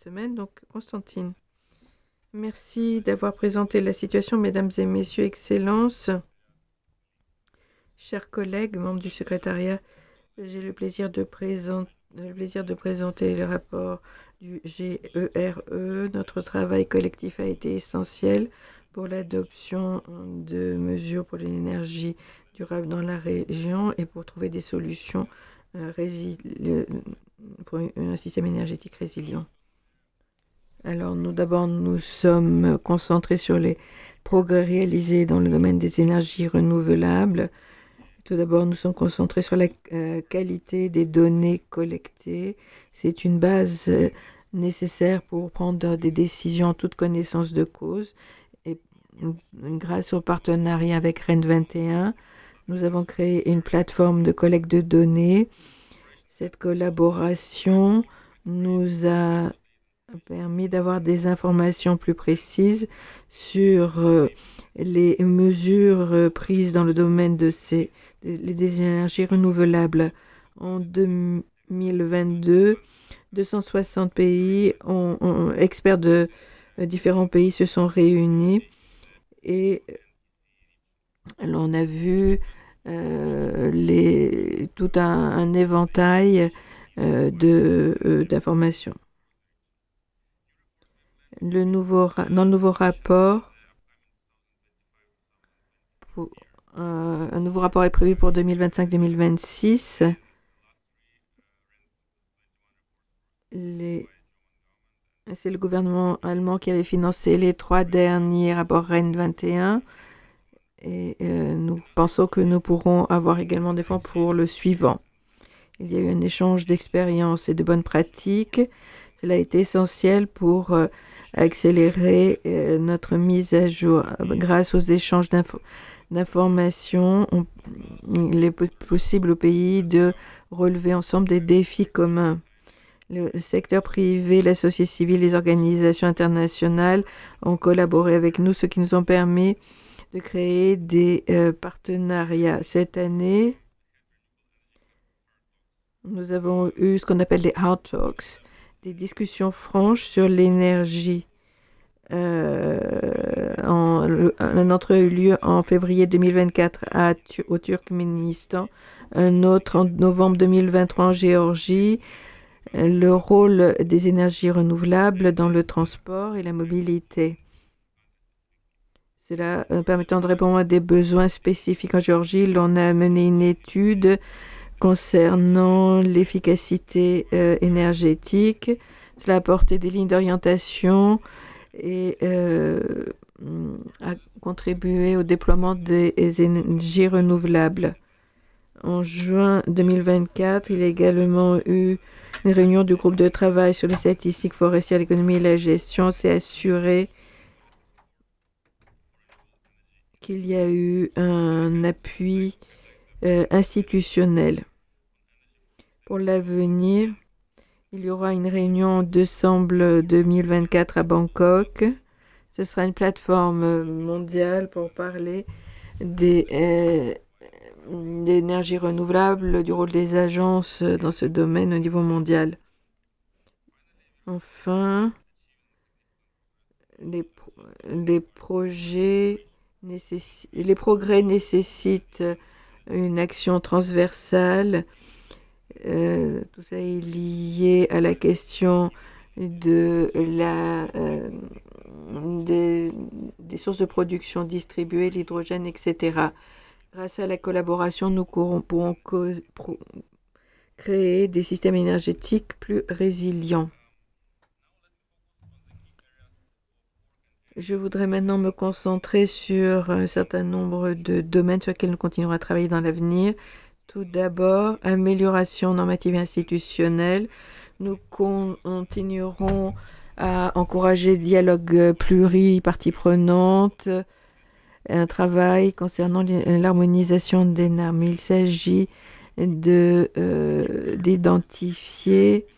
semaine. Donc, Constantine, merci d'avoir présenté la situation, mesdames et messieurs, Excellences, chers collègues, membres du secrétariat. J'ai le plaisir de présenter le rapport du GERE. Notre travail collectif a été essentiel pour l'adoption de mesures pour l'énergie durable dans la région et pour trouver des solutions pour un système énergétique résilient. Alors, nous sommes concentrés sur les progrès réalisés dans le domaine des énergies renouvelables. Tout d'abord, nous sommes concentrés sur la qualité des données collectées. C'est une base nécessaire pour prendre des décisions en toute connaissance de cause. Et grâce au partenariat avec REN 21, nous avons créé une plateforme de collecte de données. Cette collaboration nous a permis d'avoir des informations plus précises sur les mesures prises dans le domaine des énergies renouvelables. En 2022, 260 pays, experts de différents pays se sont réunis et on a vu tout un éventail d'informations. Dans le nouveau rapport, un nouveau rapport est prévu pour 2025-2026. C'est le gouvernement allemand qui avait financé les 3 derniers rapports REN 21 et nous pensons que nous pourrons avoir également des fonds pour le suivant. Il y a eu un échange d'expériences et de bonnes pratiques. Cela a été essentiel pour accélérer notre mise à jour. Grâce aux échanges d'informations, il est possible au pays de relever ensemble des défis communs. Le secteur privé, la société civile, les organisations internationales ont collaboré avec nous, ce qui nous a permis de créer des partenariats. Cette année, nous avons eu ce qu'on appelle des hard talks, des discussions franches sur l'énergie. Un autre a eu lieu en février 2024 au Turkménistan, un autre en novembre 2023 en Géorgie. Le rôle des énergies renouvelables dans le transport et la mobilité. Cela permettant de répondre à des besoins spécifiques en Géorgie. L'on a mené une étude concernant l'efficacité énergétique. Cela a apporté des lignes d'orientation et a contribué au déploiement des énergies renouvelables. En juin 2024, il y a également eu une réunion du groupe de travail sur les statistiques forestières, l'économie et la gestion. C'est assuré qu'il y a eu un appui institutionnel. Pour l'avenir, il y aura une réunion en décembre 2024 à Bangkok. Ce sera une plateforme mondiale pour parler d'énergie renouvelable, du rôle des agences dans ce domaine au niveau mondial. Enfin, les progrès nécessitent une action transversale. Tout ça est lié à la question des sources de production distribuées, l'hydrogène, etc. Grâce à la collaboration, nous pourrons créer des systèmes énergétiques plus résilients. Je voudrais maintenant me concentrer sur un certain nombre de domaines sur lesquels nous continuerons à travailler dans l'avenir. Tout d'abord, amélioration normative et institutionnelle. Nous continuerons à encourager le dialogue pluri-parties prenantes, un travail concernant l'harmonisation des normes. Il s'agit d'identifier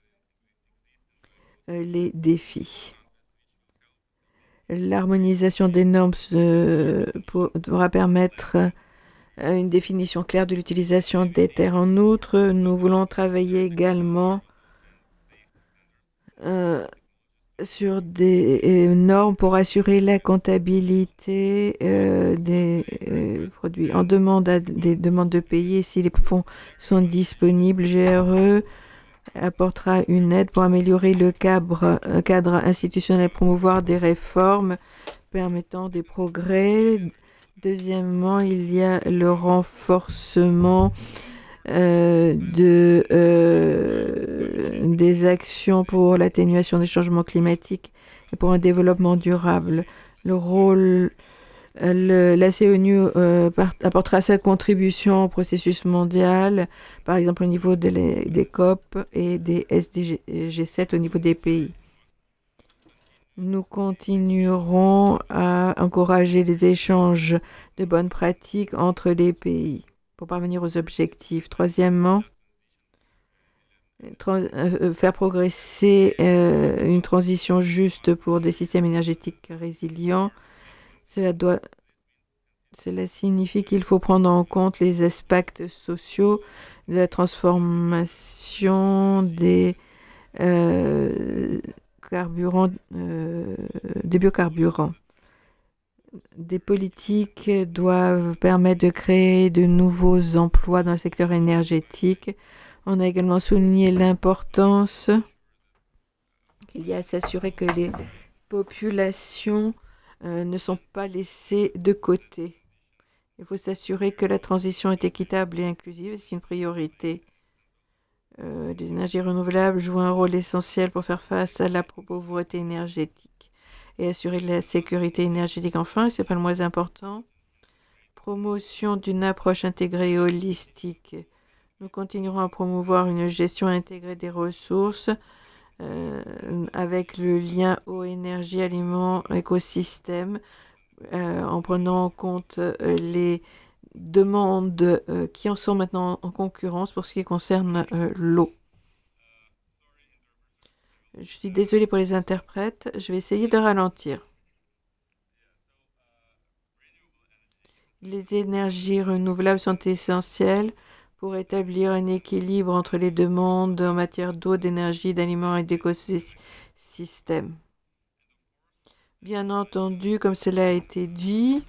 les défis. L'harmonisation des normes pourra permettre une définition claire de l'utilisation des terres. En outre, nous voulons travailler également sur des normes pour assurer la comptabilité des produits. En demande à des demandes de payer si les fonds sont disponibles. GRE apportera une aide pour améliorer le cadre institutionnel, promouvoir des réformes permettant des progrès. Deuxièmement, il y a le renforcement des actions pour l'atténuation des changements climatiques et pour un développement durable. Le rôle, la CONU apportera sa contribution au processus mondial, par exemple au niveau des COP et des SDG 7 au niveau des pays. Nous continuerons à encourager des échanges de bonnes pratiques entre les pays pour parvenir aux objectifs. Troisièmement, faire progresser une transition juste pour des systèmes énergétiques résilients. Cela signifie qu'il faut prendre en compte les aspects sociaux de la transformation des des biocarburants. Des politiques doivent permettre de créer de nouveaux emplois dans le secteur énergétique. On a également souligné l'importance qu'il y a à s'assurer que les populations ne sont pas laissées de côté. Il faut s'assurer que la transition est équitable et inclusive, c'est une priorité. Les énergies renouvelables jouent un rôle essentiel pour faire face à la pauvreté énergétique et assurer la sécurité énergétique. Enfin, et ce n'est pas le moins important, promotion d'une approche intégrée et holistique. Nous continuerons à promouvoir une gestion intégrée des ressources avec le lien eau, énergie, aliments, écosystème, en prenant en compte les demandes qui en sont maintenant en concurrence pour ce qui concerne l'eau. Je suis désolée pour les interprètes, je vais essayer de ralentir. Les énergies renouvelables sont essentielles pour établir un équilibre entre les demandes en matière d'eau, d'énergie, d'aliments et d'écosystèmes. Bien entendu, comme cela a été dit,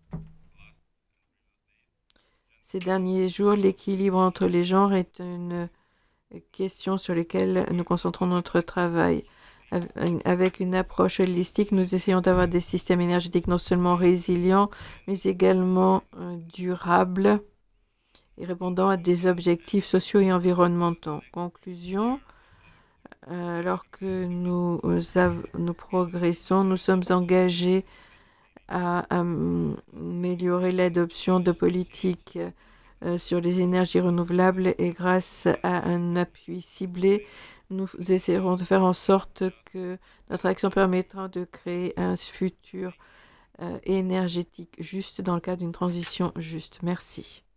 ces derniers jours, l'équilibre entre les genres est une question sur laquelle nous concentrons notre travail. Avec une approche holistique, nous essayons d'avoir des systèmes énergétiques non seulement résilients, mais également durables et répondant à des objectifs sociaux et environnementaux. Conclusion, alors que nous progressons, nous sommes engagés à améliorer l'adoption de politiques sur les énergies renouvelables et grâce à un appui ciblé, nous essaierons de faire en sorte que notre action permettra de créer un futur énergétique juste dans le cadre d'une transition juste. Merci.